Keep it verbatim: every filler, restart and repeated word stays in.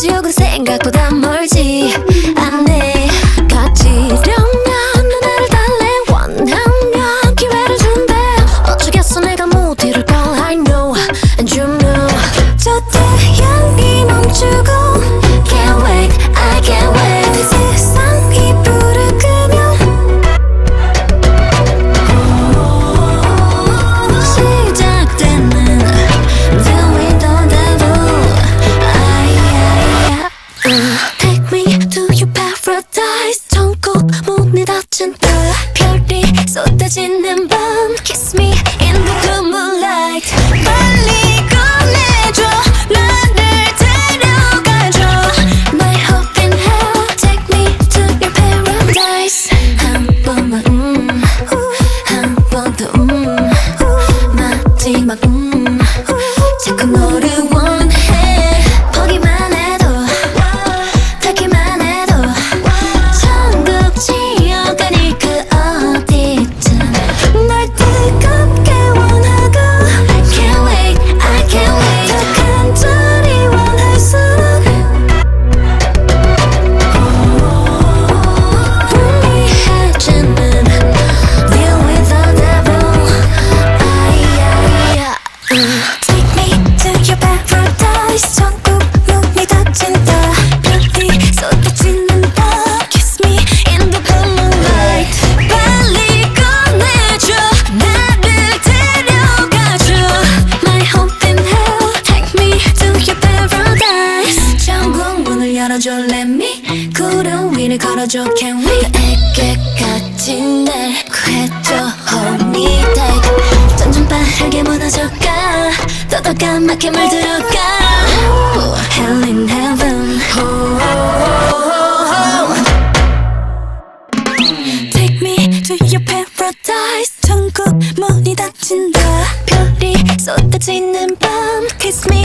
지옥은 생각보다 멀지 않네. 가지려면 누나를 달래 원하면 기회를 준대. 어쩌겠어 내가 못 이룰 걸 I know and you know. 저 태양이 멈추고 can't wait I can't wait. 세상이 불을 끄면 시작되는 deal with the devil. 아이아이아. Take me to your paradise. 천국 문이 닫힌 듯 별이 쏟아지는 밤 Kiss me in the blue moonlight. 빨리 꺼내줘 나를 데려가줘. My hope in hell. Take me to your paradise. 한 번만 음, 한 번 더 음, 마지막 음, 자꾸 너를 원해. 보기만 해도 닿기만 해도 천국 지옥 아니 그 어디쯤 널 뜨겁게 원하고 Can't wait I can't wait. 더 간절히 원할수록 불리해지는 deal with the devil. 아이아이아. Take me to your paradise. 천국 문이 닫힌다 별이 쏟아지는 밤 Kiss me in the blue moonlight. 빨리 꺼내줘 나를 데려가줘. My hope in hell. Take me to your paradise. 천국 문을 열어줘 let me. 구름 위를 걸어줘 can we. 에게까지 날 구해줘 hold me tight. 점점 빠르게 무너져가 더 더 까맣게 물들어가. Hell in heaven. Take me to your paradise. 천국 문이 닫힌다 별이 쏟아지는 밤 Kiss me